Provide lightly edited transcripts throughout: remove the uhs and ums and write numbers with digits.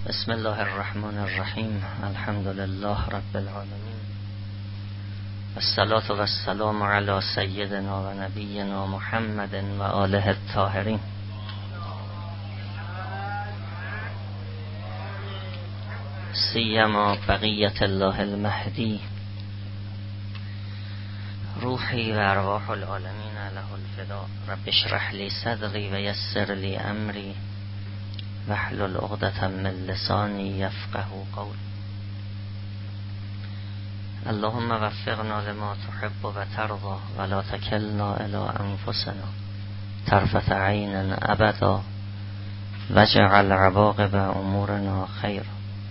بسم الله الرحمن الرحیم. الحمد لله رب العالمین، الصلاة و السلام علی سیدنا و نبینا محمد و آله الطاهرین. سیما بقیت الله المهدی، روحی و ارواح العالمین له الفدا. رب اشرح لی صدری و یسر لی امری واحلل عقدة من لسانی یفقهوا قولی. اللهم وفقنا لما تحب و ترضى ولا تکلنا الی انفسنا طرفة عین ابدا واجعل عواقب امورنا خیر.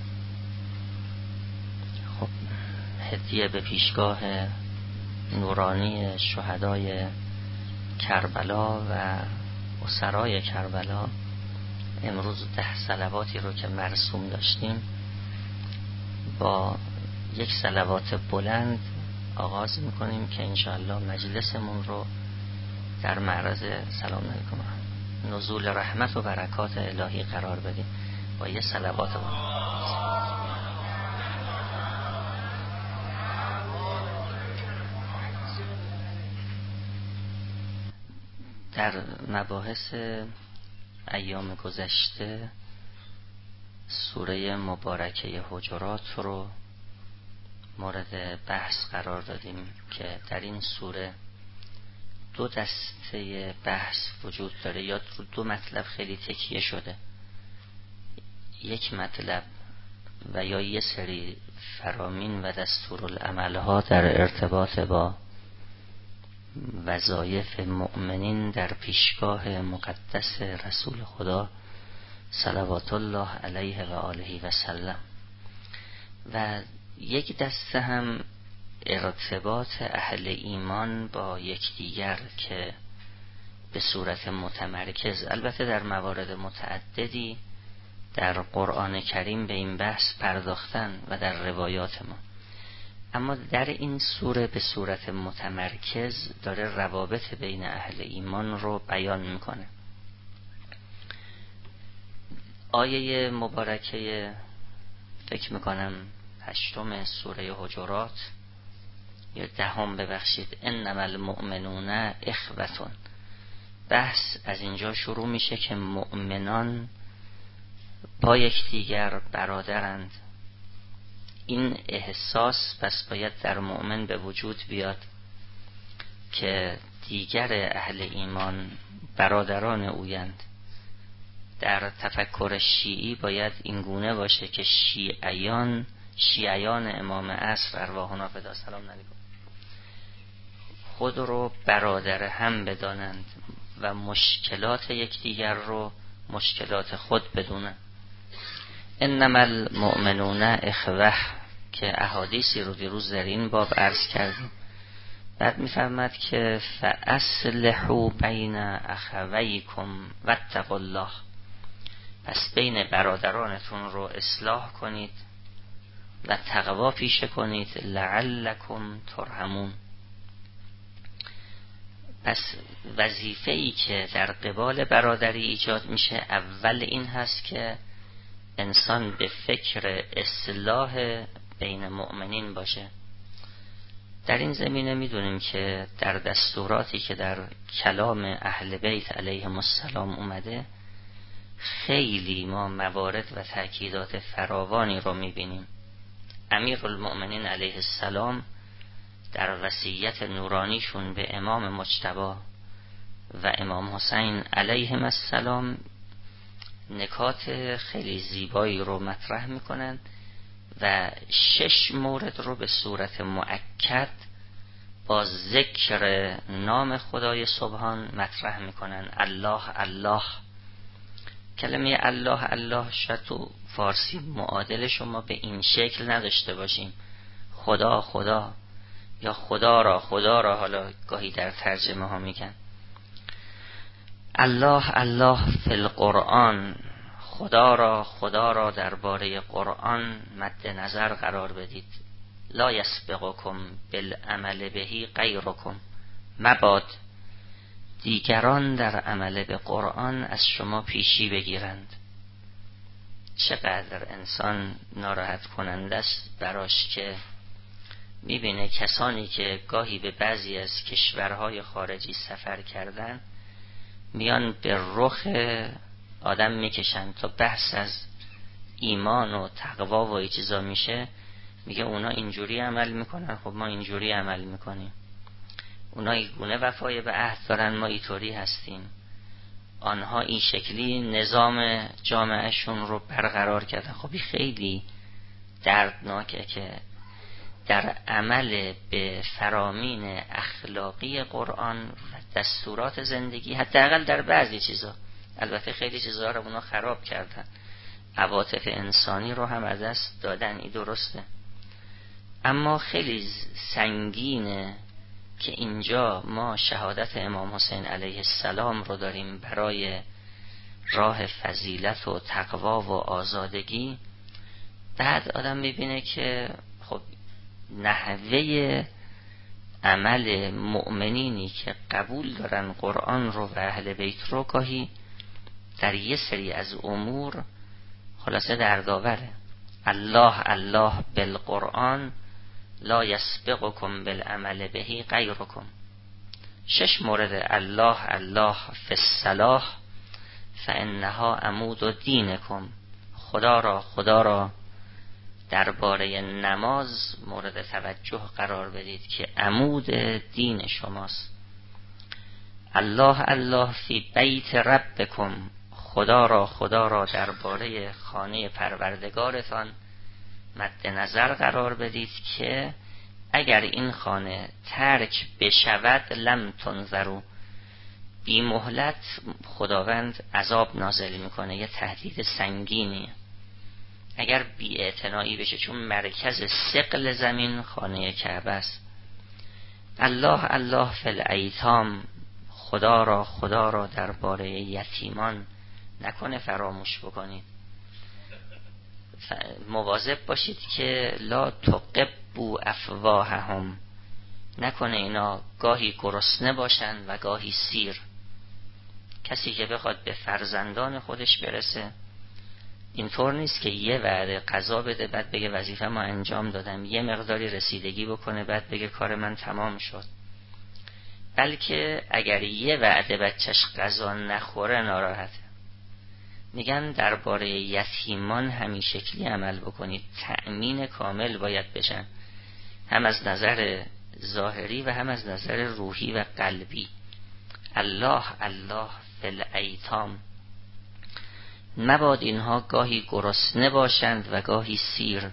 خب، هدیه به پیشگاه نورانی شهدای کربلا و اسرای کربلا. امروز 10 صلواتی رو که مرسوم داشتیم با یک صلوات بلند آغاز میکنیم که انشاءالله مجلسمون رو در معرض سلام علیکم نزول رحمت و برکات الهی قرار بدیم با یک صلوات بلند. در مباحث ایام گذشته سوره مبارکه حجرات رو مورد بحث قرار دادیم که در این سوره 2 دسته بحث وجود داره، یا 2 مطلب خیلی تکیه شده. یک مطلب و یا یه سری فرامین و دستورالعملها در ارتباط با وظایف مؤمنین در پیشگاه مقدس رسول خدا صلوات الله علیه و آله و سلم، و یک دسته هم ارتباط اهل ایمان با یکدیگر که به صورت متمرکز، البته در موارد متعددی در قرآن کریم به این بحث پرداختن و در روایات ما، اما در این سوره به صورت متمرکز داره روابط بین اهل ایمان رو بیان میکنه. آیه مبارکه فکر میکنم 8 سوره حجرات یا 10 ببخشید، انما المؤمنون اخوة. بحث از اینجا شروع میشه که مؤمنان با یکدیگر برادرند. این احساس پس باید در مؤمن به وجود بیاد که دیگر اهل ایمان برادران اویند. در تفکر شیعی باید این گونه باشه که شیعیان امام عصر ارواحنا فدا سلام علیکم خود رو برادر هم بدانند و مشکلات یکدیگر رو مشکلات خود بدونند. انما المؤمنون اخوة که احادیثی رو دیروز در این باب عرض کردیم. بعد میفرماد که فاصلحوا بین اخویکم واتقوا الله، پس بین برادرانتون رو اصلاح کنید و تقوا پیشه کنید لعلکم ترحمون. پس وظیفه‌ای که در قبال برادری ایجاد میشه اول این هست که انسان به فکر اصلاح بین مؤمنین باشه. در این زمینه میدونیم که در دستوراتی که در کلام اهل بیت علیهم السلام اومده خیلی ما موارد و تأکیدات فراوانی رو میبینیم. امیرالمؤمنین علیه السلام در وصیت نورانیشون به امام مجتبی و امام حسین علیهم السلام نکات خیلی زیبایی رو مطرح میکنن و 6 مورد رو به صورت مؤکد با ذکر نام خدای سبحان مطرح میکنن. الله الله، کلمه الله الله شاید تو فارسی معادل شما به این شکل نداشته باشیم، خدا خدا یا خدا را حالا گاهی در ترجمه ها میگن. الله الله فی القرآن، خدا را درباره قرآن مد نظر قرار بدید. لا یسبقکم بالعمل بهی غیرکم، مباد دیگران در عمل به قرآن از شما پیشی بگیرند. چقدر انسان ناراحت کننده است براش که میبینه کسانی که گاهی به بعضی از کشورهای خارجی سفر کردن میان به رخ آدم میکشن تا بحث از ایمان و تقوا و این چیزا میشه، میگه اونا اینجوری عمل میکنن، خب ما اینجوری عمل میکنیم. اونا این گونه وفای به عهد دارن، ما اینطوری هستیم. آنها این شکلی نظام جامعهشون رو برقرار کردن. خب این خیلی دردناکه که در عمل به فرامین اخلاقی قرآن و دستورات زندگی، حداقل در بعضی چیزا، البته خیلی چیزا رو اونا خراب کردن، عواطف انسانی رو هم از دست دادن، این درسته، اما خیلی سنگینه که اینجا ما شهادت امام حسین علیه السلام رو داریم برای راه فضیلت و تقوا و آزادگی. بعد آدم میبینه که خب نحوه عمل مؤمنینی که قبول دارن قرآن رو و اهل بیت رو گاهی در یه سری از امور خلاصه دردآوره. الله بالقرآن لا یسبقکم بالعمل بهی غیرکم. 6 مورد الله فی الصلاح فانها عمود دینکم. خدا را درباره نماز مورد توجه قرار بدید که عمود دین شماست. الله فی بیت ربکم. خدا را درباره خانه پروردگارتان مد نظر قرار بدید که اگر این خانه ترک بشود لم تنظروا، بی مهلت خداوند عذاب نازل میکنه، یه تهدید سنگینی اگر بی اعتنایی بشه، چون مرکز ثقل زمین خانه کعبه است. الله فی الایتام. خدا را درباره یتیمان نکنه فراموش بکنید. مواظب باشید که لا تقبوا افواههم، نکنه اینا گاهی گرسنه باشن و گاهی سیر. کسی که بخواد به فرزندان خودش برسه اینطور نیست که یه وعده غذا بده بعد بگه وظیفه ما انجام دادم، یه مقداری رسیدگی بکنه بعد بگه کار من تمام شد، بلکه اگر یه وعده بچهش غذا نخوره ناراحته. میگن درباره یتیمان همین شکلی عمل بکنید، تأمین کامل باید بشن، هم از نظر ظاهری و هم از نظر روحی و قلبی. الله فی الایتام. مباد اینها گاهی گرسنه باشند و گاهی سیر.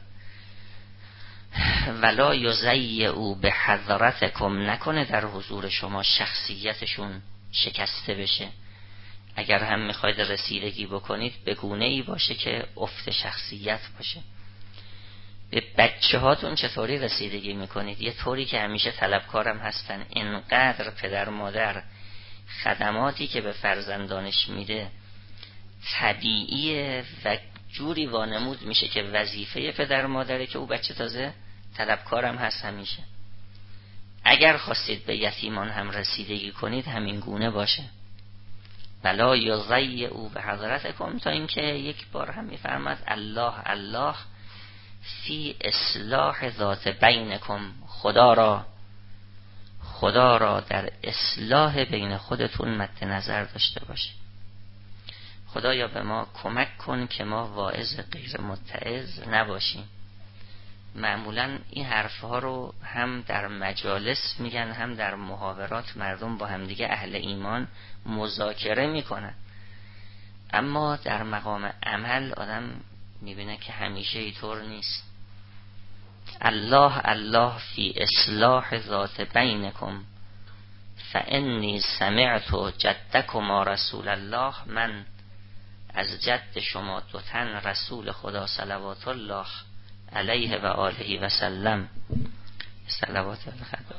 ولا یضیعوا بحضرتکم. نکنه در حضور شما شخصیتشون شکسته بشه. اگر هم میخواید رسیدگی بکنید به گونه ای باشه که افت شخصیت باشه. به بچه هاتون چطوری رسیدگی میکنید؟ یه طوری که همیشه طلبکارم هستن. اینقدر پدر مادر خدماتی که به فرزندانش میده طبیعیه و جوری وانمود میشه که وظیفه پدر مادره که او بچه تازه طلبکارم هست همیشه. اگر خواستید به یتیمان هم رسیدگی کنید همین گونه باشه. ولا یضیعوا بحضرتکم، تا اینکه یک بار هم میفرماد الله فی اصلاح ذات بینکم. خدا را در اصلاح بین خودتون مد نظر داشته باشه. خدایا به ما کمک کن که ما واعظ غیر متعظ نباشیم. معمولا این حرفها رو هم در مجالس میگن هم در محاورات، مردم با همدیگه اهل ایمان مذاکره میکنن، اما در مقام عمل آدم میبینه که همیشه اینطور نیست. الله فی اصلاح ذات بینکم فانی سمعت جدکما رسول الله. من از جد شما 2 تن رسول خدا صلوات الله علیه و آله و سلم صلوات الخدا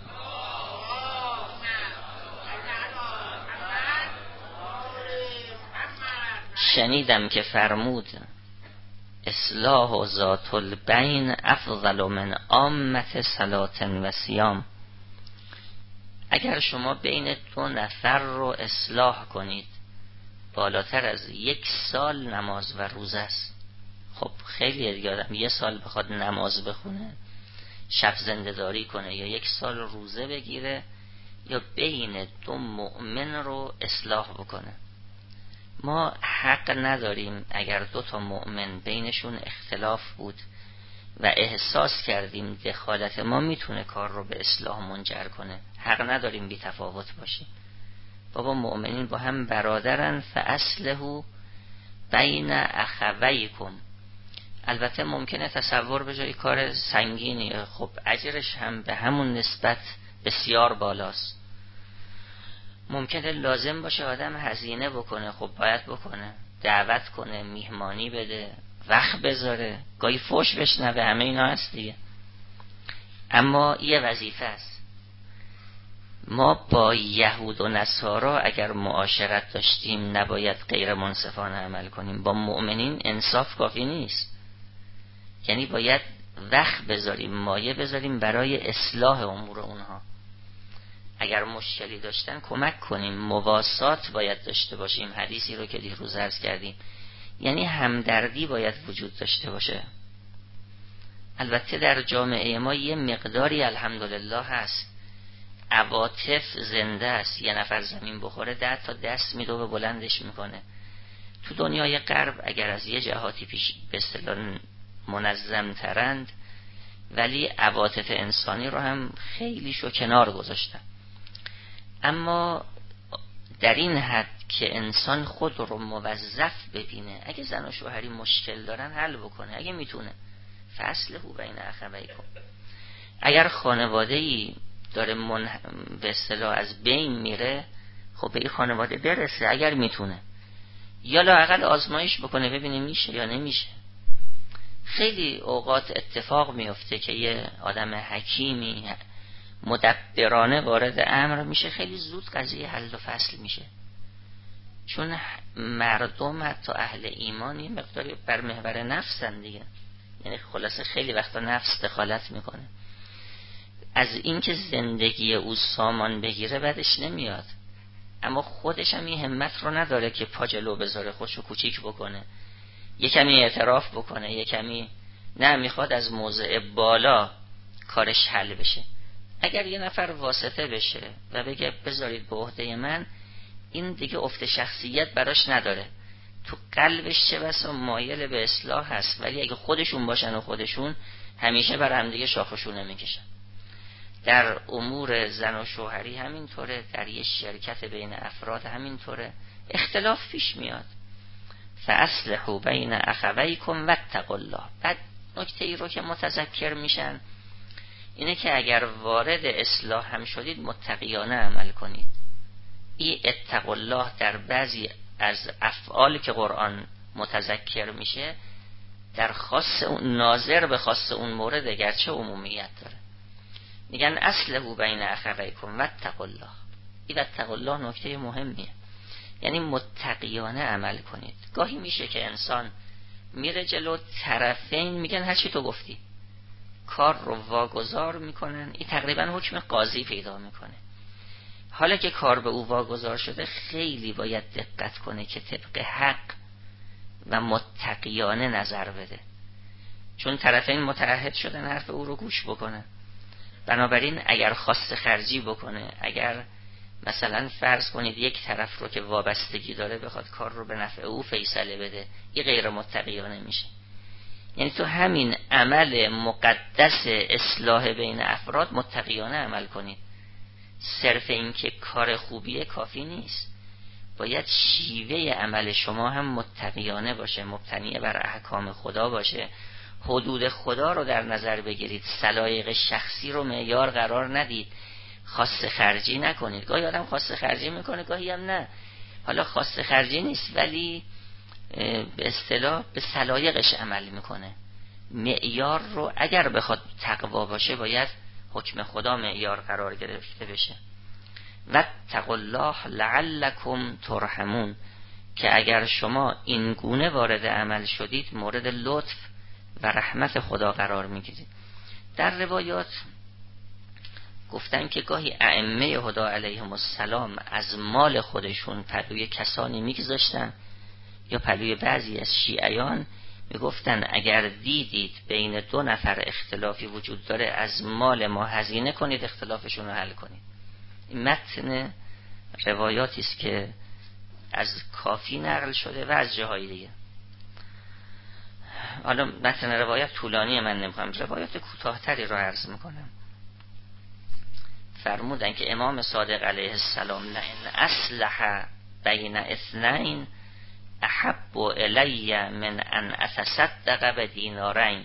شنیدم که فرمود اصلاح ذات البین افضل من عامة صلاة و صیام. اگر شما بین 2 نفر رو اصلاح کنید بالاتر از 1 سال نماز و روزه است. خب خیلی دیگه آدم 1 سال بخواد نماز بخونه، شب زنده‌داری کنه، یا 1 سال روزه بگیره، یا بین 2 مؤمن رو اصلاح بکنه. ما حق نداریم اگر 2 تا مؤمن بینشون اختلاف بود و احساس کردیم دخالت ما میتونه کار رو به اصلاح منجر کنه، حق نداریم بی تفاوت باشیم. بابا مؤمنین با هم برادرن، فاصلحوا بین اخویکم. البته ممکنه تصور بجای کار سنگینی، خب اجرش هم به همون نسبت بسیار بالاست. ممکنه لازم باشه آدم هزینه بکنه، خب باید بکنه، دعوت کنه، میهمانی بده، وقت بذاره، گاهی فوش بشنوه، همه اینا هست دیگه. اما یه وظیفه است. ما با یهود و نصارا اگر معاشرت داشتیم نباید غیر منصفانه عمل کنیم. با مؤمنین انصاف کافی نیست، یعنی باید وقت بذاریم، مایه بذاریم برای اصلاح امور اونها. اگر مشکلی داشتن کمک کنیم، مواسات باید داشته باشیم، حدیثی رو که دیروز عرض کردیم، یعنی همدردی باید وجود داشته باشه. البته در جامعه ما یه مقداری الحمدلله هست، عواطف زنده است. 1 نفر زمین بخوره 10 تا دست میده و بلندش میکنه. تو دنیای غرب اگر از یه جهاتی پیش به اصطلاح منظم ترند، ولی عواطف انسانی رو هم خیلی شو کنار گذاشتن. اما در این حد که انسان خود رو موظف ببینه اگه زن و شوهری مشکل دارن حل بکنه، اگه میتونه، فاصلحوا بین اخویکم. اگر خانواده‌ای داره به اصطلاح از بین میره، خب به این خانواده برسه اگر میتونه، یا لااقل آزمایش بکنه ببینه میشه یا نمیشه. خیلی اوقات اتفاق میفته که یه آدم حکیمی مدبرانه وارد امر میشه، خیلی زود قضیه حل و فصل میشه. چون مردم حتی اهل ایمان یه مقداری بر محور نفسن دیگه، یعنی خلاصه خیلی وقتا نفس دخالت میکنه. از اینکه زندگی او سامان بگیره بدش نمیاد، اما خودش هم این همت رو نداره که پا جلو بذاره، خودشو کوچیک بکنه، یه کمی اعتراف بکنه، یه کمی نه، میخواد از موضع بالا کارش حل بشه. اگر یه نفر واسطه بشه و بگه بذارید به عهده من، این دیگه افت شخصیت براش نداره، تو قلبش چه بسا مایل به اصلاح هست، ولی اگه خودشون باشن و خودشون همیشه بر هم دیگه شاخشونه میکشن. در امور زن و شوهری همینطوره، در یه شرکت بین افراد همینطوره، اختلاف پیش میاد. فاصلحوا بین اخویکم واتقوا الله. بعد نکته ای رو که متذکر میشن اینه که اگر وارد اصلاح هم شدید متقیانه عمل کنید. این اتقوا الله در بعضی از افعال که قرآن متذکر میشه در خاص اون، ناظر به خاص اون مورد، گرچه عمومیت داره. میگن اصلحوا بین اخویکم واتقوا الله. این واتقوا الله نکته مهمیه، یعنی متقیانه عمل کنید. گاهی میشه که انسان میره جلو، طرفین میگن هر چی تو گفتی، کار رو واگذار میکنن، این تقریبا حکم قاضی پیدا میکنه. حالا که کار به او واگذار شده خیلی باید دقت کنه که طبق حق و متقیانه نظر بده، چون طرفین متعهد شدن حرف او رو گوش بکنن. بنابراین اگر خواست خرجی بکنه، اگر مثلا فرض کنید یک طرف رو که وابستگی داره بخواد کار رو به نفع او فیصله بده، این غیر متقیانه میشه. یعنی تو همین عمل مقدس اصلاح بین افراد متقیانه عمل کنید. صرف این که کار خوبیه کافی نیست، باید شیوه عمل شما هم متقیانه باشه، مبتنی بر احکام خدا باشه، حدود خدا رو در نظر بگیرید، سلایق شخصی رو معیار قرار ندید، خاص خرجی نکنید. گاهی آدم خاص خرجی میکنه، گاهی هم نه. حالا خاص خرجی نیست ولی به اصطلاح به سلایقش عمل میکنه. معیار رو اگر بخواد تقوا باشه باید حکم خدا معیار قرار گرفته بشه. واتقوا الله لعلکم ترحمون، که اگر شما این گونه وارد عمل شدید مورد لطف و رحمت خدا قرار میگیرید. در روایات گفتن که گاهی ائمه هدی علیهم السلام از مال خودشون پلوی کسانی میگذاشتن، یا پلوی بعضی از شیعیان میگفتن اگر دیدید بین 2 نفر اختلافی وجود داره از مال ما هزینه کنید اختلافشون رو حل کنید. این متن روایاتی است که از کافی نقل شده و از جاهای دیگه. حالا متن روایت طولانیه، من نمیخوام روایت کوتاه‌تری رو عرض میکنم. فرمودن که امام صادق علیه السلام لئن اصلح بین اثنین احب الی من ان اتصدق بدینارین،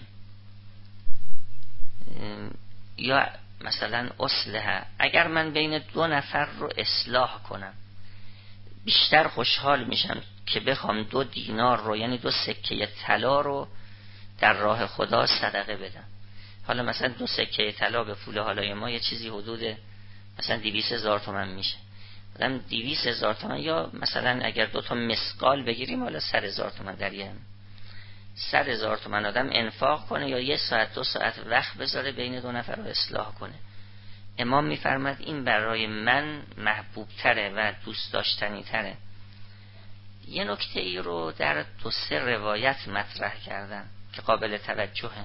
یا مثلا اصلح، اگر من بین 2 نفر رو اصلاح کنم بیشتر خوشحال میشم که بخوام 2 دینار رو، یعنی 2 سکه طلا رو در راه خدا صدقه بدم. حالا مثلا 2 سکه طلا به پول حالای ما یه چیزی حدود مثلا 200,000 تومان میشه. مثلا 200,000 تومان، یا مثلا اگر 2 تا مسقال بگیریم حالا 100,000 تومان در یه 100,000 تومان آدم انفاق کنه یا 1 ساعت 2 ساعت وقت بذاره بین 2 نفر رو اصلاح کنه. امام میفرماد این برای من محبوب تره و دوست داشتنی تره. یه نکته ای رو در 2-3 روایت مطرح کردن که قابل توجهه.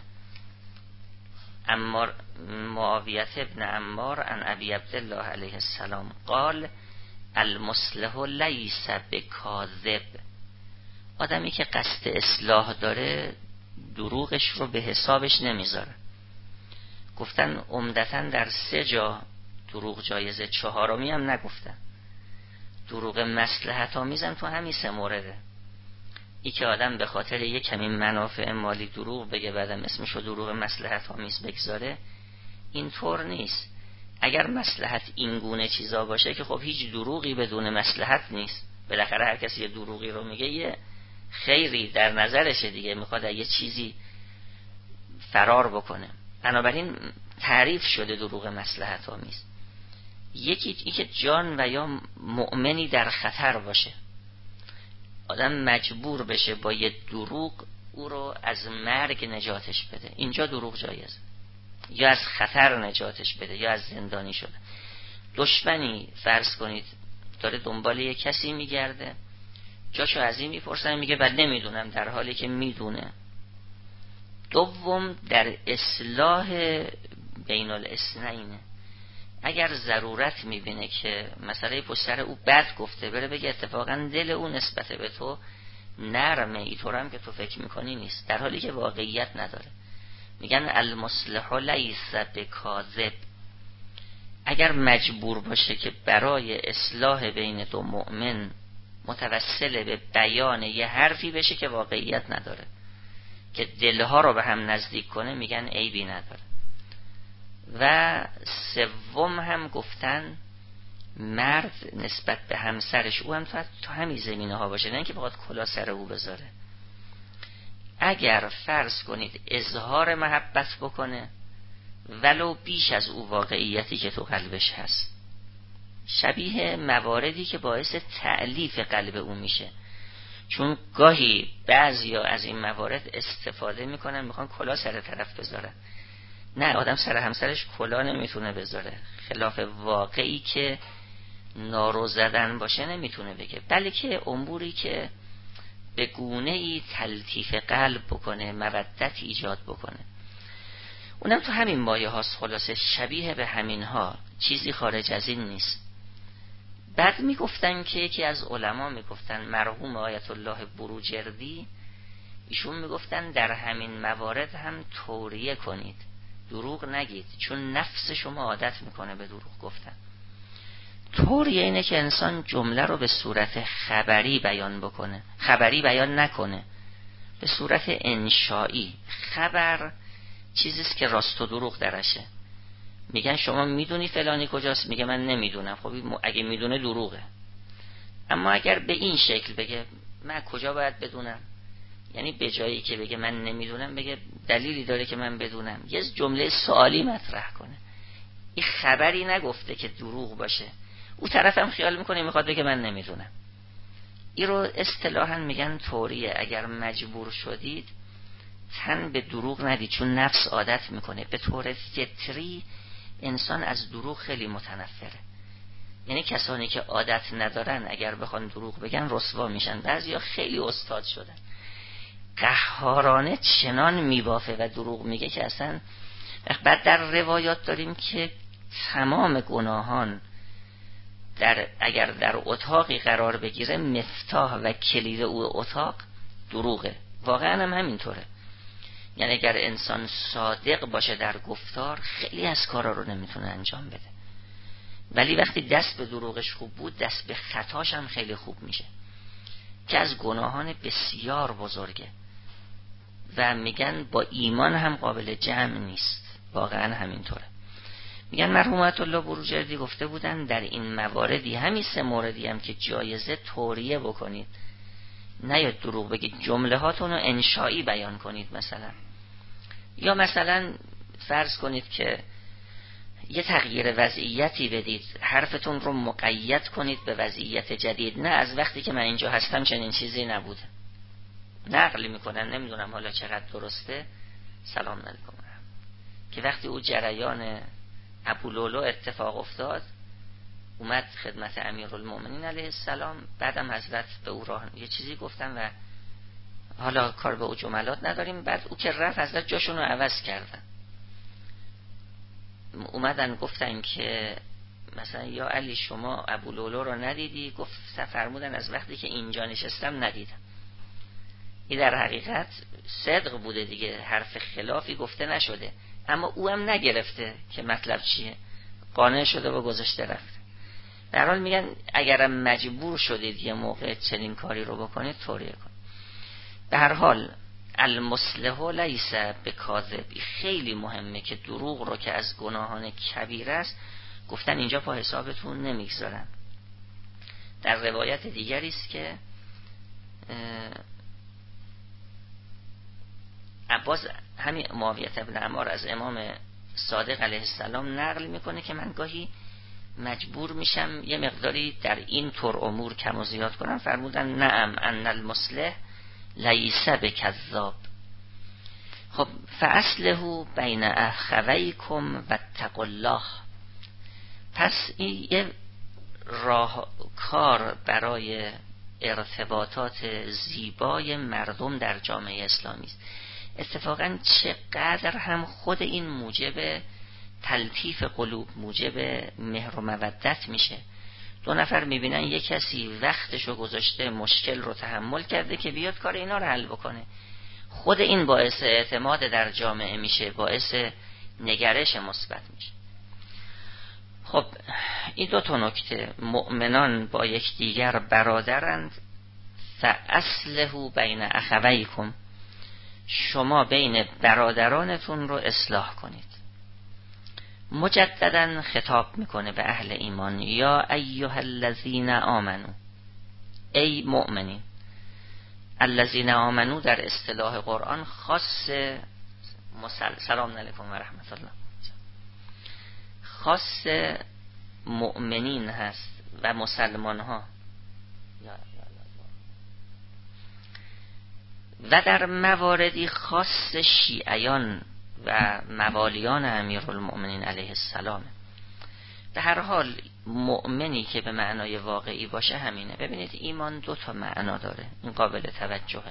معاویه ابن عمار عن ابی عبدالله علیه السلام قال المصلح لیس بکاذب، آدمی که قصد اصلاح داره دروغش رو به حسابش نمیذاره. گفتن عمدتاً در 3 جا دروغ جایزه، 4می هم نگفتن. دروغ مصلحت آمیزم تو همین 3 مورده. ای که آدم به خاطر یک کمی منافع مالی دروغ بگه بعدم اسمشو دروغ مصلحت آمیز بگذاره، اینطور نیست. اگر مصلحت این گونه چیزا باشه که خب هیچ دروغی بدون مصلحت نیست. بالاخره هر کسی یه دروغی رو میگه یه خیری در نظرشه دیگه، میخواد یه چیزی فرار بکنه. بنابراین تعریف شده دروغ مصلحت آمیز. یکی ای که جان و یا مؤمنی در خطر باشه، آدم مجبور بشه با یه دروغ او رو از مرگ نجاتش بده، اینجا دروغ جایز، یا از خطر نجاتش بده یا از زندانی شده. دشمنی فرض کنید داره دنبال یه کسی میگرده، جاشو از این میپرسن میگه بل نمیدونم، در حالی که میدونه. دوم در اصلاح بین الاثنین، اگر ضرورت میبینه که مسئله پشت سر او بد گفته بره بگه اتفاقا دل او نسبت به تو نرمه، اینطورم که تو فکر میکنی نیست، در حالی که واقعیت نداره. میگن المصلح لیس بکاذب. اگر مجبور باشه که برای اصلاح بین 2 مؤمن متوسل به بیان یه حرفی بشه که واقعیت نداره، که دلها رو به هم نزدیک کنه، میگن عیبی نداره. و 3 هم گفتن مرد نسبت به همسرش، او هم تو همین زمینه ها باشه، نه اینکه بخواد کلا سر او بذاره. اگر فرض کنید اظهار محبت بکنه ولو بیش از او واقعیتی که تو قلبش هست، شبیه مواردی که باعث تألیف قلب او میشه. چون گاهی بعضیا از این موارد استفاده میکنن، میخوان کلا سر طرف بذارن. نه، آدم سر همسرش کلا نمیتونه بذاره، خلاف واقعی که نارو زدن باشه نمیتونه بگه، بلکه اموری که به گونه‌ای تلطیف قلب بکنه، مودت ایجاد بکنه. اونم تو همین مایه هاست، خلاصه شبیه به همین ها، چیزی خارج از این نیست. بعد میگفتن که یکی از علما میگفتن، مرحوم آیت الله بروجردی، ایشون میگفتن در همین موارد هم توریه کنید، دروغ نگید، چون نفس شما عادت میکنه به دروغ گفتن. توریه اینه که انسان جمله رو به صورت خبری بیان بکنه، خبری بیان نکنه، به صورت انشایی. خبر چیزیست که راست و دروغ درشه. میگن شما میدونی فلانی کجاست، میگه من نمیدونم. خب اگه میدونه دروغه. اما اگر به این شکل بگه من کجا باید بدونم، یعنی به جایی که بگه من نمیدونم بگه دلیلی داره که من بدونم، یه جمله سوالی مطرح کنه. این خبری نگفته که دروغ باشه، او طرفم خیال میکنه میخواد بگه من نمیدونم. این رو اصطلاحاً میگن توریه. اگر مجبور شدید تن به دروغ ندید، چون نفس عادت میکنه. به طور فطری انسان از دروغ خیلی متنفره. یعنی کسانی که عادت ندارن اگر بخوان دروغ بگن رسوا میشن. بعضیا خیلی استاد شدن، قهارانه چنان میبافه و دروغ میگه که اصلا. بعد در روایات داریم که تمام گناهان اگر در اتاقی قرار بگیره مفتاح و کلید او اتاق دروغه. واقعا هم همینطوره. یعنی اگر انسان صادق باشه در گفتار خیلی از کارا رو نمیتونه انجام بده، ولی وقتی دست به دروغش خوب بود دست به خطاش هم خیلی خوب میشه، که از گناهان بسیار بزرگه و میگن با ایمان هم قابل جمع نیست. واقعا همینطوره. میگن مرحوم آیت الله بروجردی گفته بودن در این مواردی، همین 3 موردی هم که جایزه توریه بکنید، نه یا دروغ بگید، جمله هاتون رو انشایی بیان کنید مثلا، یا مثلا فرض کنید که یه تغییر وضعیتی بدید، حرفتون رو مقید کنید به وضعیت جدید، نه از وقتی که من اینجا هستم چنین چیزی نبوده. نقل میکنن، نمیدونم حالا چقدر درسته، سلام علیکم، که وقتی او جریان ابولولو اتفاق افتاد اومد خدمت امیرالمومنین علیه السلام، بعدم حضرت به او راه یه چیزی گفتن و حالا کار به او جملات نداریم، بعد او که رفت حضرت جاشون رو عوض کردن، اومدن گفتن که مثلا یا علی شما ابولولو رو ندیدی؟ گفت فرمودن از وقتی که اینجا نشستم ندیدم. این در حقیقت صدق بوده دیگه، حرف خلافی گفته نشده، اما او هم نگرفته که مطلب چیه، قانع شده و گذاشته رفته. در حال میگن اگرم مجبور شدید یه موقع چنین کاری رو بکنید توریه کنید. به هر حال المصلح لیس بکاذب، خیلی مهمه که دروغ رو که از گناهان کبیره است گفتن اینجا پا حسابتون نمیگذارن. در روایت دیگری است که عباس همین معاویه بن عمار از امام صادق علیه السلام نقل میکنه که من گاهی مجبور میشم یه مقداری در این طور امور کم و زیاد کنم. فرمودن نعم ان المصلح لیس بکذاب. خب فاصله بین اخویکم و اتقوا الله. پس این یه راهکار برای ارتباطات زیبای مردم در جامعه اسلامی است. اتفاقا چقدر هم خود این موجب تلطیف قلوب، موجب مهر و مودت میشه. 2 نفر میبینن یک کسی وقتشو گذاشته، مشکل رو تحمل کرده که بیاد کار اینا رو حل بکنه، خود این باعث اعتماد در جامعه میشه، باعث نگرش مثبت میشه. خب این 2 نکته، مؤمنان با یکدیگر برادرند، فاصلحوا بین اخویکم، شما بین برادرانتون رو اصلاح کنید. مجددا خطاب میکنه به اهل ایمان، یا ایها الذین آمنو، ای مؤمنین. الذین آمنو در اصطلاح قرآن خاص سلام علیکم و رحمت الله، خاص مؤمنین هست و مسلمان ها، و در مواردی خاص شیعیان و موالیان امیرالمؤمنین علیه السلام. به هر حال مؤمنی که به معنای واقعی باشه همینه. ببینید ایمان 2 معنا داره، این قابل توجهه،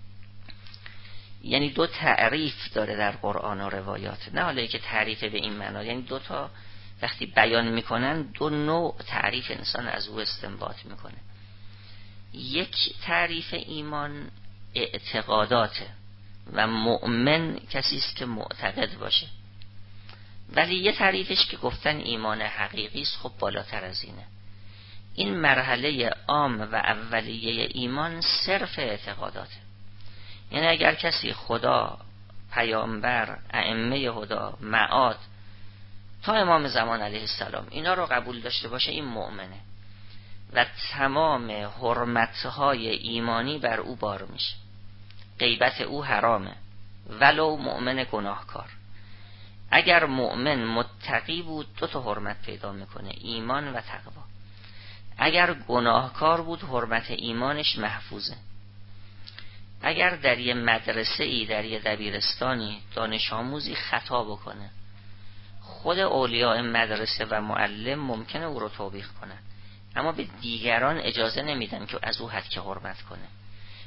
یعنی 2 تعریف داره در قرآن و روایات، نه حالا که تعریف به این معنا، یعنی 2 وقتی بیان میکنن 2 نوع تعریف انسان از او استنباط میکنه. یک تعریف ایمان اعتقاداته و مؤمن کسی است که معتقد باشه، ولی یه تعریفش که گفتن ایمان حقیقی است، خب بالاتر از اینه. این مرحله عام و اولیه ایمان صرف اعتقاداته. یعنی اگر کسی خدا، پیامبر، ائمه هدا، معاد تا امام زمان علیه السلام اینا رو قبول داشته باشه، این مؤمنه و تمام حرمتهای ایمانی بر او بار میشه. غیبت او حرامه ولو مؤمن گناهکار. اگر مؤمن متقی بود 2 حرمت پیدا میکنه، ایمان و تقوا. اگر گناهکار بود حرمت ایمانش محفوظه. اگر در یه مدرسه ای، در یه دبیرستانی دانش آموزی خطا بکنه، خود اولیاء مدرسه و معلم ممکنه او رو توبیخ کنن، اما به دیگران اجازه نمیدن که از او حد که حرمت کنه.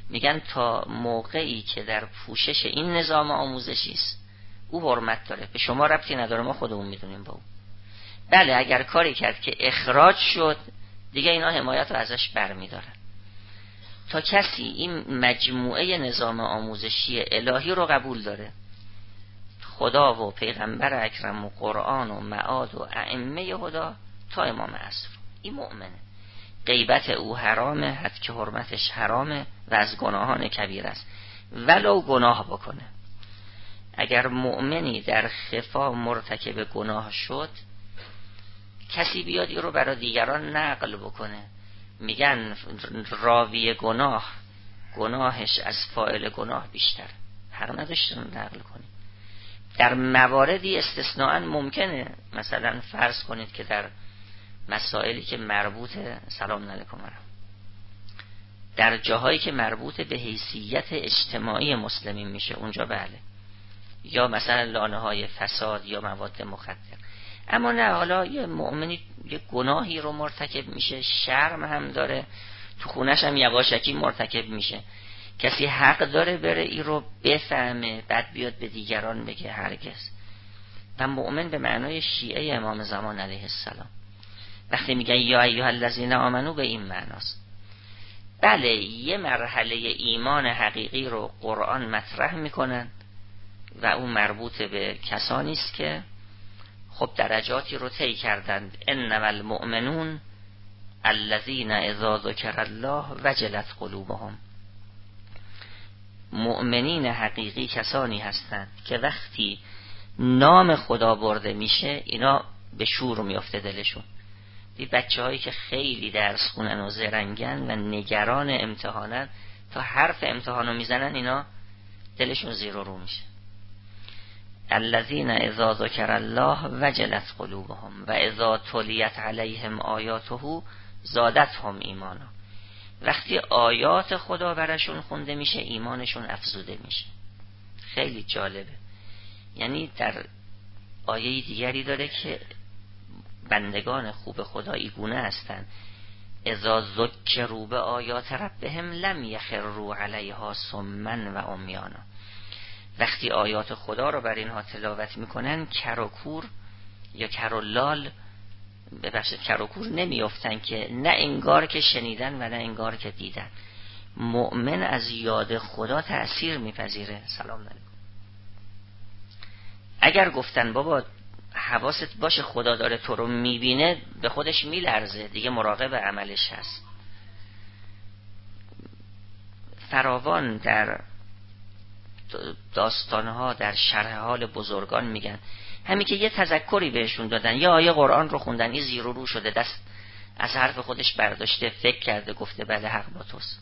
میگن تا موقعی که در پوشش این نظام آموزشی است او حرمت داره، به شما ربطی نداره، ما خودمون میدونیم با او. بله اگر کاری کرد که اخراج شد دیگه اینا حمایت رو ازش برمیدارن. تا کسی این مجموعه نظام آموزشی الهی رو قبول داره، خدا و پیغمبر اکرم و قرآن و معاد و ائمه هدا تا امام عصر، این مؤمنه. غیبت او حرامه، حد که حرمتش حرامه و از گناهان کبیر است ولو گناه بکنه. اگر مؤمنی در خفا مرتکب گناه شد، کسی بیاد این رو برای دیگران نقل بکنه، میگن راوی گناهش از فاعل گناه بیشتر، حق نداشتن نقل کنی. در مواردی استثناءً ممکنه، مثلا فرض کنید که در مسائلی که مربوط سلام علیکم در جاهایی که مربوط به حیثیت اجتماعی مسلمین میشه اونجا بله، یا مثلا لانه های فساد یا مواد مخدر. اما نه، حالا یه مؤمنی یه گناهی رو مرتکب میشه، شرم هم داره، تو خونش هم یواشکی مرتکب میشه، کسی حق داره بره این رو بفهمه بعد بیاد به دیگران بگه؟ هرگز. و مؤمن به معنای شیعه امام زمان علیه السلام وقتی میگن یا ایها الذین آمنو به این معناست. بله یه مرحله ایمان حقیقی رو قرآن مطرح میکنن و اون مربوط به کسانی است که خب درجاتی رو طی کردند. انما المؤمنون الذین اذا ذکر الله وجلت قلوبهم. مؤمنین حقیقی کسانی هستند که وقتی نام خدا برده میشه اینا به شور میفته دلشون. این بچه هایی که خیلی درس خونن و زرنگن و نگران امتحانن، تا حرف امتحانو میزنن اینا دلشون زیر و رو میشه. الذین اذا ذکر الله وجلت قلوبهم و اذا تلیت علیهم آیاته زادتهم ایمانا. وقتی آیات خدا براشون خونده میشه ایمانشون افزوده میشه. خیلی جالبه. یعنی در آیه دیگری داره که بندگان خوب خدا این گونه هستند: اذا ذکروا به آیات ربهم لم یخروا علیها صما و عمیانا. وقتی آیات خدا رو بر اینها تلاوت میکنن کر و کور یا کر و لال، ببخشید کر و کور نمیافتن، که نه انگار که شنیدن و نه انگار که دیدن. مؤمن از یاد خدا تأثیر میپذیره. سلام علیکم. اگر گفتن بابا حواست باشه خدا داره تو رو میبینه، به خودش میلرزه، دیگه مراقب عملش هست. فراوان در داستانها در شرح حال بزرگان میگن همین که یه تذکری بهشون دادن یا آیه قرآن رو خوندن، این زیر و رو شده، دست از حرف خودش برداشته، فکر کرده، گفته بله حق با توست.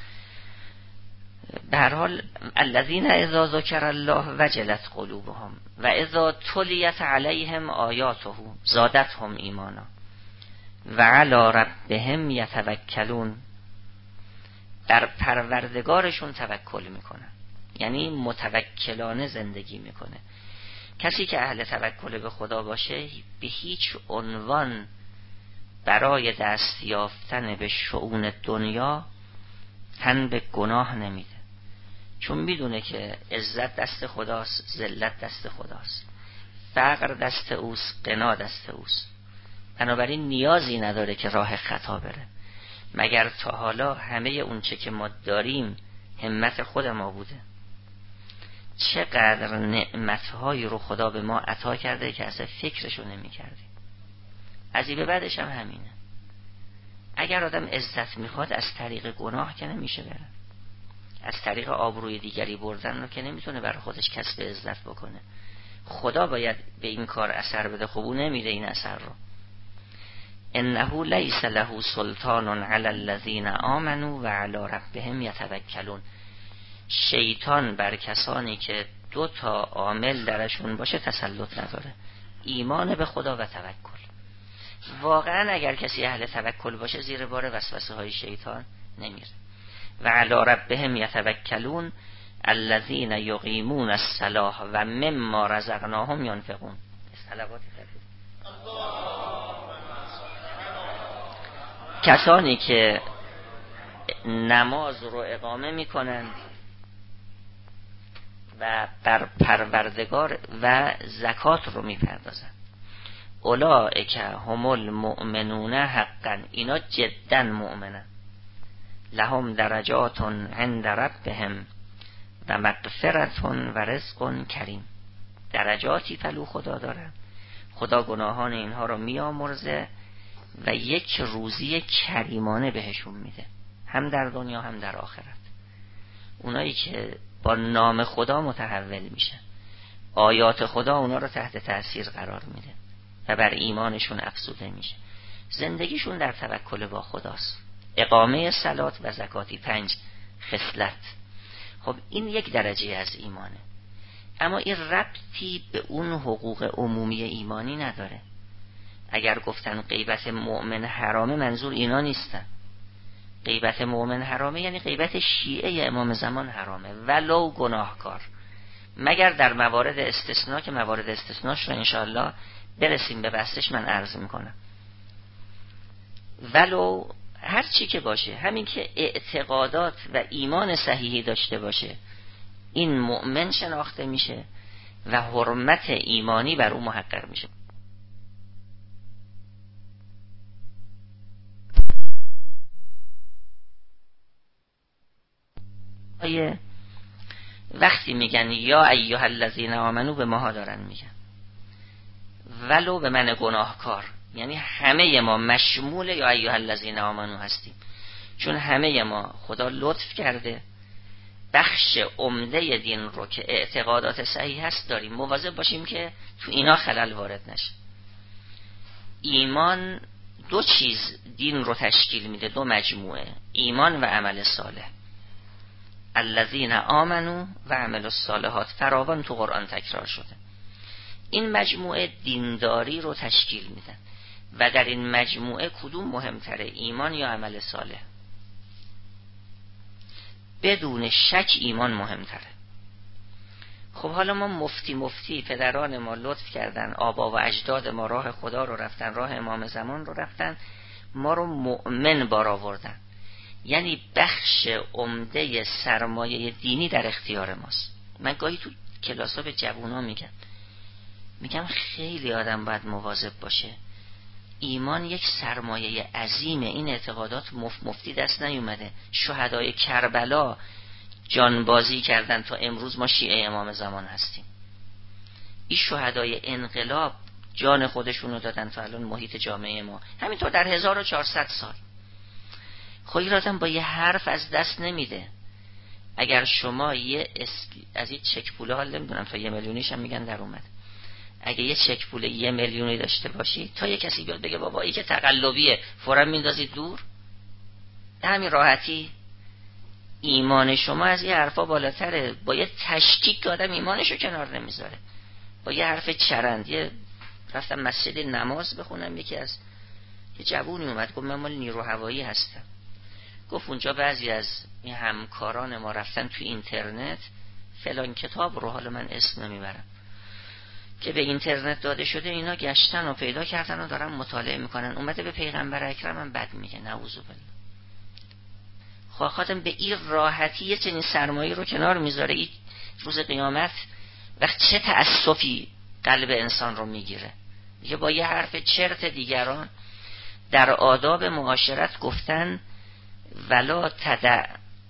به هر حال الذین اذا ذکر الله وجلت قلوبهم و اذا تلیت علیهم آیاته زادتهم ایمانا و علی ربهم یتوکلون. در پروردگارشون توکل میکنن، یعنی متوکلانه زندگی میکنه. کسی که اهل توکل به خدا باشه به هیچ عنوان برای دست یافتن به شؤون دنیا تن به گناه نمیده، چون میدونه که عزت دست خداست، ذلت دست خداست، فقر دست اوست، غنا دست اوست. بنابراین نیازی نداره که راه خطا بره. مگر تا حالا همه اون چه که ما داریم همت خود ما بوده؟ چقدر نعمتهایی رو خدا به ما عطا کرده که اصلا فکرشو نمی کردیم. از این به بعدش هم همینه. اگر آدم عزت میخواد از طریق گناه که نمیشه بره، از طریق آبروی دیگری بردن رو که نمیتونه برای خودش کسب عزت بکنه. خدا باید به این کار اثر بده، خب اون نمیده این اثر رو. انه لیس له سلطان علی الذین آمنوا و علی ربهم یتوکلون. شیطان بر کسانی که دو تا عامل درشون باشه تسلط نداره: ایمان به خدا و توکل. واقعا اگر کسی اهل توکل باشه زیر بار وسوسه های شیطان نمیره. و علی ربهم یتوکلون الذین یقیمون الصلاة و مما رزقناهم ینفقون. صلوات کسانی که نماز رو اقامه میکنند و بر پروردگار و زکات رو میپردازند. اولئک هم المؤمنون حقا، اینا جدا مؤمنن. لهم درجات عند ربهم و مغفرت و رزق کریم. درجاتی پلو خدا داره، خدا گناهان اینها رو میامرزه و یک روزی کریمانه بهشون میده، هم در دنیا هم در آخرت. اونایی که با نام خدا متحول میشن، آیات خدا اونا رو تحت تأثیر قرار میده و بر ایمانشون افزوده میشه. زندگیشون در توکل با خداست. اقامه صلات و زکاتی 5 خصلت. خب این یک درجه از ایمانه، اما این ربطی به اون حقوق عمومی ایمانی نداره. اگر گفتن غیبت مؤمن حرامه، منظور اینا نیستن. غیبت مؤمن حرامه یعنی غیبت شیعه امام زمان حرامه، ولو گناهکار، مگر در موارد استثناء که موارد استثناش رو انشاءالله برسیم به بحثش من عرض میکنم. ولو هر چی که باشه، همین که اعتقادات و ایمان صحیحی داشته باشه، این مؤمن شناخته میشه و حرمت ایمانی بر او محقق میشه. وقتی میگن یا ایها الذین آمنو، به ماها دارن میگن، ولو به من گناهکار، یعنی همه ما مشمول یا ایها الذین آمنو هستیم، چون همه ما خدا لطف کرده بخش عمده دین رو که اعتقادات صحیح هست داریم. مواظب باشیم که تو اینا خلل وارد نشه. ایمان 2 چیز دین رو تشکیل میده، 2 مجموعه، ایمان و عمل صالح. الذین آمنو و عملوا الصالحات فراوان تو قرآن تکرار شده. این مجموعه دینداری رو تشکیل میدن و در این مجموعه کدوم مهمتره، ایمان یا عمل صالح؟ بدون شک ایمان مهمتره. خب حالا ما مفتی پدران ما لطف کردن، آبا و اجداد ما راه خدا رو رفتن، راه امام زمان رو رفتن، ما رو مؤمن بار آوردن. یعنی بخش عمده سرمایه دینی در اختیار ماست. من گاهی تو کلاسا به جوونا میگم خیلی آدم باید مواظب باشه. ایمان یک سرمایه عظیمه. این اعتقادات مفتی دست نیومده. شهدای کربلا جانبازی کردن تا امروز ما شیعه امام زمان هستیم. این شهدای انقلاب جان خودشونو دادن تا الان محیط جامعه ما. همینطور در 1400 سال. خب این آدم با یه حرف از دست نمیده. اگر شما از این چک پوله، حال نمیدونم تا 1 میلیونیش هم میگن در اومد، اگه یه چک پول 1 میلیونی داشته باشی، تا یه کسی بیاد بگه بابا این که تقلبیه، فوراً میندازید دور. همین راحتی ایمان شما از یه حرفا بالاتره. با یه تشکیک که آدم ایمانشو کنار نمیذاره، با یه حرف چرند. رفتم مسجد نماز بخونم، یکی از یه جوونی اومد گفت من مال نیرو هوایی هستم. گفت اونجا بعضی از این همکاران ما رفتن تو اینترنت فلان کتاب رو، حالا من اسم نمیبرم، که به اینترنت داده شده، اینا گشتن و پیدا کردن و دارن مطالعه میکنن. اومده به پیغمبر اکرم هم بد میگه، نعوذ بالله. خواهدم به این راحتی یه چنین سرمایه رو کنار میذاره. این روز قیامت وقت چه تأسفی قلب انسان رو میگیره. میگه با یه حرف چرت دیگران در آداب معاشرت گفتن ولا تدع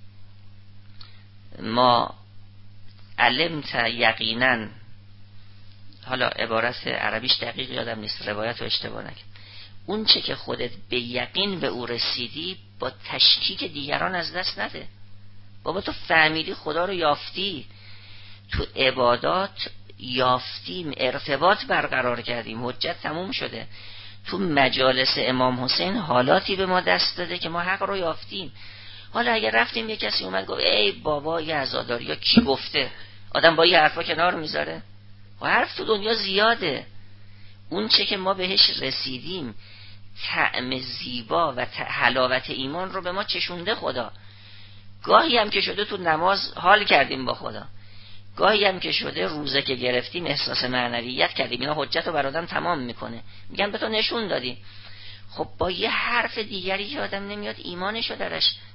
ما علمت یقینا، حالا عبارت عربیش دقیق یادم نیست، روایت رو اشتباه نکن، اون چه که خودت به یقین به او رسیدی با تشکیک دیگران از دست نده. بابا تو فهمیدی خدا رو یافتی، تو عبادات یافتیم، ارتباط برقرار کردیم، حجت تموم شده. تو مجالس امام حسین حالاتی به ما دست داده که ما حق رو یافتیم. حالا اگر رفتیم یه کسی اومد گفت ای بابا یه عزاداری یا کی گفته، آدم با یه حرفا کنار میذاره؟ و حرف تو دنیا زیاده. اون چه که ما بهش رسیدیم، طعم زیبا و حلاوت ایمان رو به ما چشونده خدا. گاهی هم که شده تو نماز حال کردیم با خدا، گاهی هم که شده روزه که گرفتیم احساس معنویت کردیم. اینا حجت رو بر آدم تمام میکنه، میگن به تو نشون دادی. خب با یه حرف دیگری که آدم نمیاد ایمانش رو درش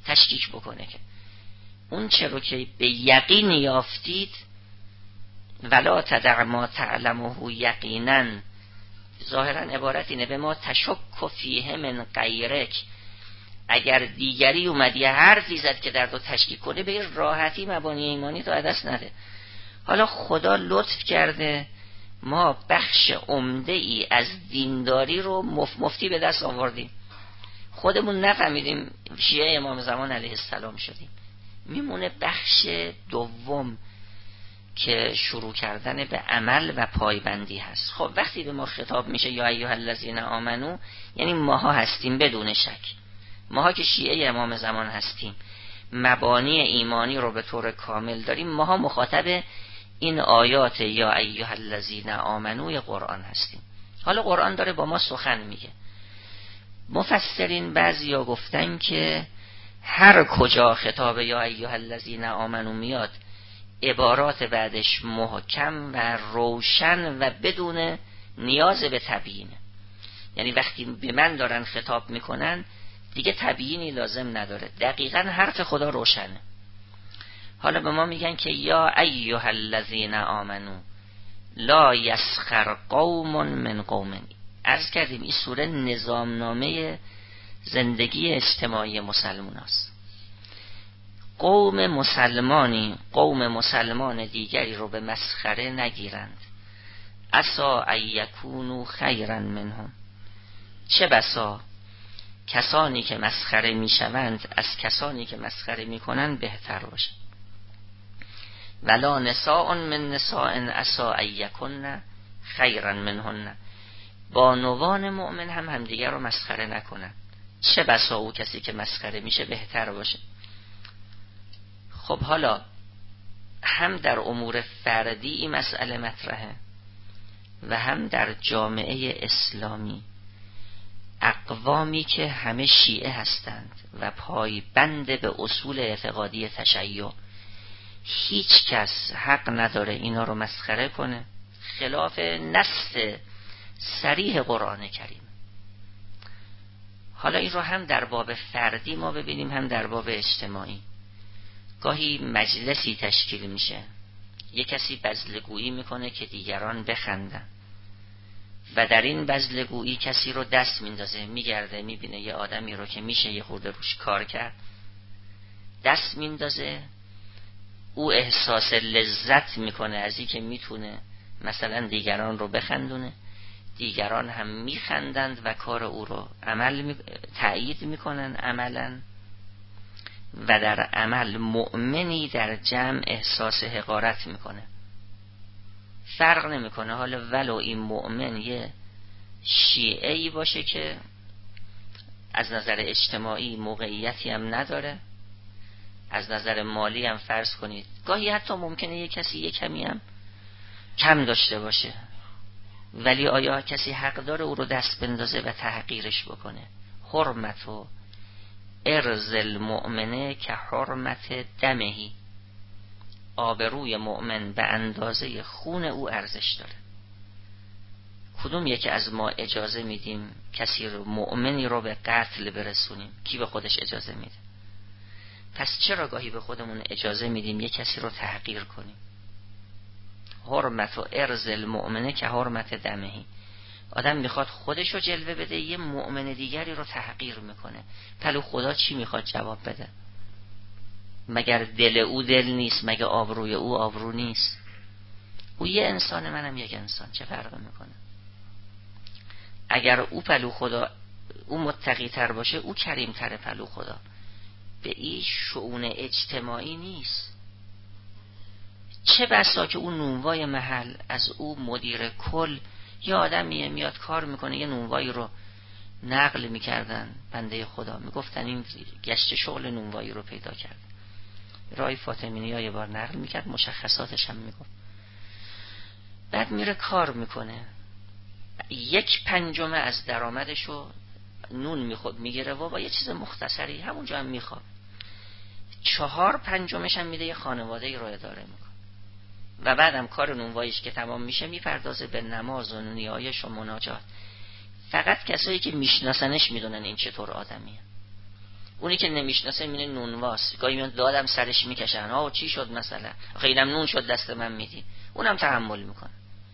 تشکیک بکنه که اون چه رو که به یقین یافتید ولا تدع ما تعلمه یقینا، ظاهرا عبارت اینه به ما تشک فیه من غیرک، اگر دیگری اومد یه حرفی زد که در تو تشکیک کنه به راحتی مبانی ایمانی تو دست نده. حالا خدا لطف کرده ما بخش عمده ای از دینداری رو مفتی به دست آوردیم، خودمون نفهمیدیم شیعه امام زمان علیه السلام شدیم. میمونه بخش دوم که شروع کردن به عمل و پایبندی هست. خب وقتی به ما خطاب میشه یا ایها الذین آمنو، یعنی ماها هستیم بدون شک، ماها که شیعه امام زمان هستیم، مبانی ایمانی رو به طور کامل داریم، ماها مخاطب این آیات یا ایها الذین آمنوی قرآن هستیم. حالا قرآن داره با ما سخن میگه. مفسرین بعضیا گفتن که هر کجا خطاب یا ایها الذین آمنو میاد عبارات بعدش محکم و روشن و بدون نیاز به تبیین، یعنی وقتی به من دارن خطاب میکنن دیگه تبیینی لازم نداره، دقیقاً حرف خدا روشنه. حالا به ما میگن که یا ایها الذین آمنو لا یسخر قوم من قوم. عرض کردیم این سوره نظامنامه زندگی اجتماعی مسلمان است. قوم مسلمان دیگری رو به مسخره نگیرند. عسا ان یکونوا خیرا منهم، چه بسا کسانی که مسخره میشوند از کسانی که مسخره میکنند بهتر باشه. ولا نساء من نساء عسا ان یکن خیرا منهن، بانوان مؤمن هم همدیگر رو مسخره نکنن، چه بسا او کسی که مسخره میشه بهتر باشه. خب حالا هم در امور فردی این مسئله مطرحه و هم در جامعه اسلامی. اقوامی که همه شیعه هستند و پایبند به اصول اعتقادی تشیع، هیچ کس حق نداره اینا رو مسخره کنه، خلاف نص صریح قرآن کریم. حالا این رو هم در باب فردی ما ببینیم هم در باب اجتماعی. گاهی مجلسی تشکیل میشه، یک کسی بزلگویی میکنه که دیگران بخندن و در این بزلگویی کسی رو دست میندازه، میگرده میبینه یه آدمی رو که میشه یه خورده روش کار کرد، دست میندازه، او احساس لذت میکنه از این که میتونه مثلا دیگران رو بخندونه، دیگران هم میخندند و کار او رو تأیید میکنن عملا، و در عمل مؤمنی در جمع احساس حقارت میکنه. فرق نمیکنه حالا ولو این مؤمن یه شیعه‌ای باشه که از نظر اجتماعی موقعیتی هم نداره، از نظر مالی هم فرض کنید گاهی حتی ممکنه یه کسی یه کمی هم کم داشته باشه، ولی آیا کسی حق داره او رو دست بندازه و تحقیرش بکنه؟ حرمت و ارز المؤمنه که حرمت دمهی، آبروی مؤمن به اندازه خون او ارزش داره. کدوم یکی از ما اجازه میدیم کسی رو مؤمنی رو به قتل برسونیم؟ کی به خودش اجازه میده؟ پس چرا گاهی به خودمون اجازه میدیم یک کسی رو تحقیر کنیم؟ حرمت و ارز المؤمنه که حرمت دمهی. آدم میخواد خودش رو جلوه بده، یه مؤمن دیگری رو تحقیر میکنه، پلو خدا چی میخواد جواب بده؟ مگر دل او دل نیست؟ مگر آبروی او آبرو نیست؟ او یه انسان، منم یک انسان، چه فرق میکنه؟ اگر او پلو خدا او متقی تر باشه، او کریم تر پلو خدا، به این شؤون اجتماعی نیست. چه بسا که اون نونوای محل از او مدیر کل، یه آدمیه میاد کار میکنه، یه نونوایی رو نقل میکردن بنده خدا، میگفتن این گشت شغل نونوایی رو پیدا کرد، رای فاطمینی ها یه بار نقل میکرد، مشخصاتش هم میگفت. بعد میره کار میکنه، 1/5 از درآمدشو نون میگیره و با یه چیز مختصری همونجا هم میخواد، 4/5 هم میده یه خانواده رو اداره میکنه و بعدم کار نونواییش که تمام میشه میپردازه به نماز و نیایش و مناجات. فقط کسایی که میشناسنش میدونن این چطور آدمیه. اونی که نمیشناسه میونه نونواس، گاهی میاد دادم سرش میکشن، آه چی شد مثلا، خیلی نون شد دست من میدی، اونم تحمل میکنه.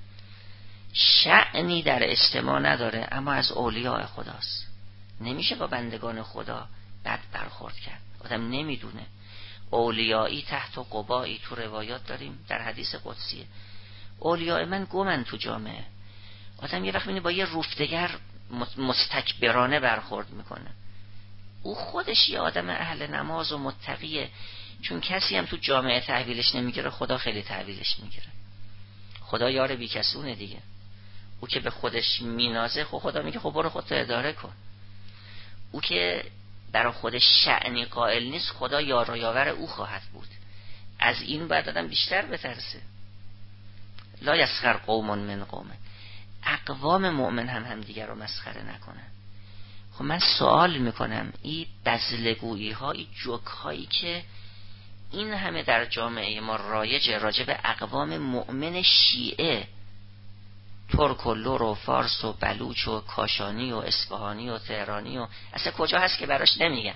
شأنی در اجتماع نداره، اما از اولیاء خداست. نمیشه با بندگان خدا بد برخورد کرد. آدم نمیدونه. اولیایی تحت قبایی تو روایات داریم، در حدیث قدسیه. اولیاء من گمن تو جامعه. آدم یه وقت میبینه با یه روفتگر مستکبرانه برخورد میکنه. او خودش یه آدم اهل نماز و متقیه، چون کسی هم تو جامعه تحویلش نمیگیره، خدا خیلی تحویلش میگیره. خدا یار بیکسونه دیگه. او که به خودش مینازه، خدا میگه خب برو خودت اداره کن. او که برای خودش شأنی قائل نیست، خدا یار و یاور او خواهد بود. از این بعد آدم بیشتر بترسه. لا یسخر قوم من قوم. اقوام مؤمن هم دیگر رو مسخره نکنن. خب من سوال میکنم، این بزلگویی ها، این جوک هایی که این همه در جامعه ما رایجه، راجع به اقوام مؤمن شیعه، ترک و لور و فارس و بلوچ و کاشانی و اصفهانی و تهرانی و اصلا کجا هست که براش نمیگن.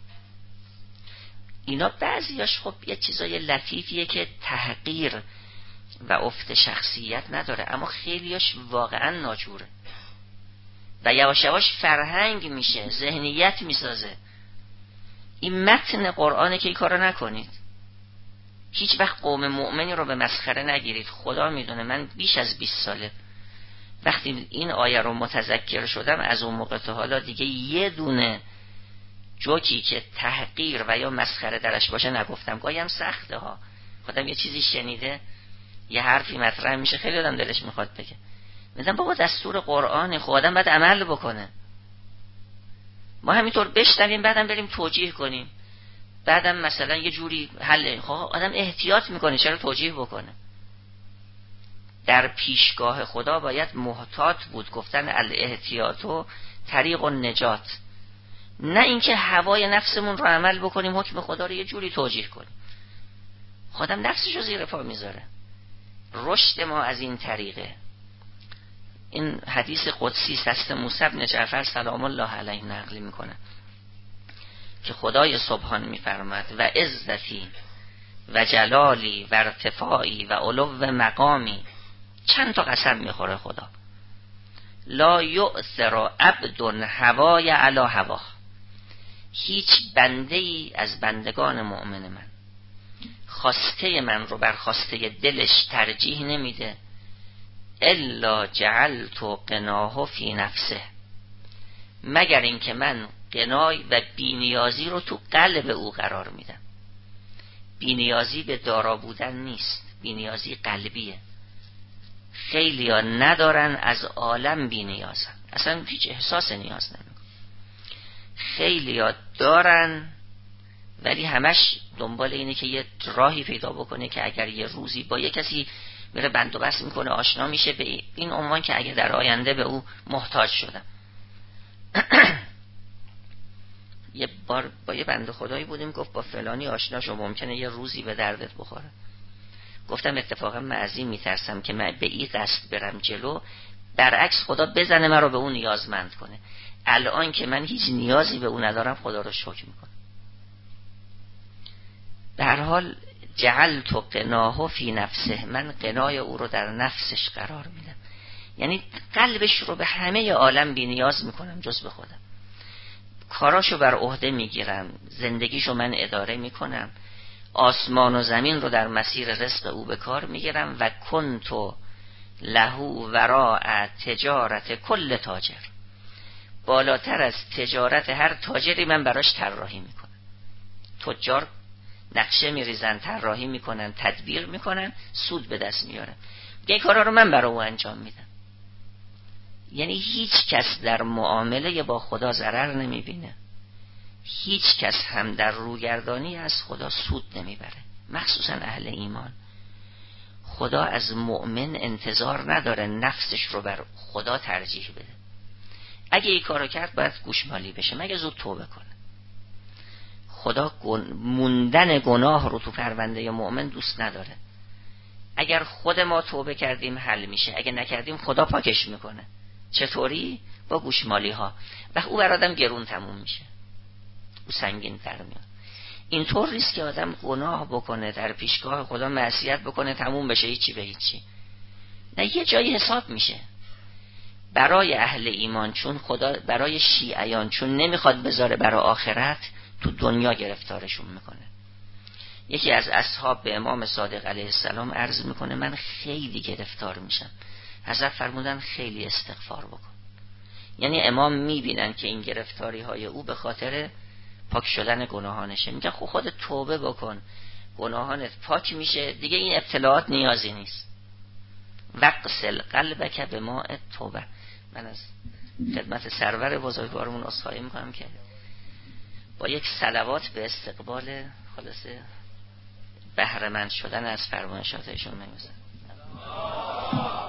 اینا بعضیاش خب یه چیزای لطیفیه که تحقیر و افت شخصیت نداره، اما خیلیاش واقعا ناجوره و یواش یواش فرهنگ میشه، ذهنیت میسازه. این متن قرآنه که این کارو نکنید. هیچ وقت قوم مؤمنی رو به مسخره نگیرید. خدا میدونه من بیش از 20 ساله وقتی این آیه رو متذکر شدم، از اون موقع تا حالا دیگه یه دونه جوکی که تحقیر و یا مسخره درش باشه نگفتم. گاهی هم سخته ها، خودم یه چیزی شنیده، یه حرفی مطرح میشه، خیلی آدم دلش میخواد بگه، میگم بابا دستور قرآن، خب آدم باید عمل بکنه. ما همینطور بشنویم بعدم بریم توجیه کنیم، بعدم مثلا یه جوری حل، خب آدم احتیاط میکنه، چرا توجیه بکنه؟ در پیشگاه خدا باید محتاط بود. گفتن الاحتیاط و طریق النجات، نه اینکه هوای نفسمون رو عمل بکنیم، حکم خدا رو یه جوری توجیه کنیم. خودم نفسش رو زیر پا میذاره. رشد ما از این طریقه. این حدیث قدسی است، موسی بن جعفر سلام الله علیه نقل میکنه که خدای سبحان میفرماد و عزتی و جلالی و ارتفاعی و علو مقامی. چند تا قسم میخوره خدا. لا یؤثر عبد هوای علی هواه. هیچ بنده ای از بندگان مؤمن من خواسته من رو بر خواسته دلش ترجیح نمیده، الا جعلت قناه فی نفسه، مگر اینکه من قنای و بینیازی رو تو قلب او قرار میدم. بینیازی به دارا بودن نیست، بینیازی قلبیه. خیلی ها ندارن، از عالم بینیازن، اصلا هیچ احساس نیاز نمیکن. خیلی ها دارن ولی همش دنبال اینه که یه راهی پیدا بکنه که اگر یه روزی با یه کسی میره بند و بست میکنه، آشنا میشه به این عنوان که اگر در آینده به او محتاج شدم. یه بار با یه بنده خدایی بودیم، گفت با فلانی آشنا شو، ممکنه یه روزی به دردت بخوره. گفتم اتفاقا من از این میترسم که من به این قصد برم جلو، برعکس خدا بزنه من رو به اون نیازمند کنه. الان که من هیچ نیازی به اون ندارم، خدا رو شکر میکنم. به هر حال جعلت قناه فی نفسه، من قنای او رو در نفسش قرار میدم، یعنی قلبش رو به همه عالم بی نیاز میکنم جز به خودم. کاراشو بر عهده میگیرم، زندگیشو من اداره میکنم، آسمان و زمین رو در مسیر رزق او به کار میگیرم. و کنتو لهو وراء تجارت کل تاجر، بالاتر از تجارت هر تاجری من براش طراحی میکنم. تجار نقشه میریزن، طراحی میکنن، تدبیر میکنن، سود به دست میارن. این کارا رو من برای او انجام میدم. یعنی هیچ کس در معامله با خدا ضرر نمیبینه، هیچ کس هم در روگردانی از خدا سود نمیبره، مخصوصا اهل ایمان. خدا از مؤمن انتظار نداره نفسش رو بر خدا ترجیح بده. اگه این کارو کرد باید گوشمالی بشه، مگه زود توبه کنه. خدا موندن گناه رو تو پرونده مؤمن دوست نداره. اگر خود ما توبه کردیم حل میشه، اگه نکردیم خدا پاکش میکنه. چطوری؟ با گوشمالی ها. و او برادم گرون تموم میشه. او سنگین تر میاد. اینطور نیست که آدم گناه بکنه در پیشگاه خدا، معصیت بکنه، تموم بشه هیچی به هیچی. نه، یه جایی حساب میشه. برای اهل ایمان، چون خدا برای شیعیان چون نمیخواد بذاره برای آخرت، تو دنیا گرفتارشون میکنه. یکی از اصحاب به امام صادق علیه السلام عرض میکنه من خیلی گرفتار میشم. حضرت فرمودن خیلی استغفار بکن. یعنی امام میبینن که این گرفتاری های او به خاطر پاک شدن گناهانشه. میگن خودت توبه بکن، گناهانت پاک میشه دیگه، این ابتلاعات نیازی نیست. وقسل قلبک به ماء توبه. من از خدمت سرور بزرگوارمون عذرخواهی میکنم که با یک صلوات به استقبال خلاصه بهره مند شدن از فرمایشاتشون میگذارم.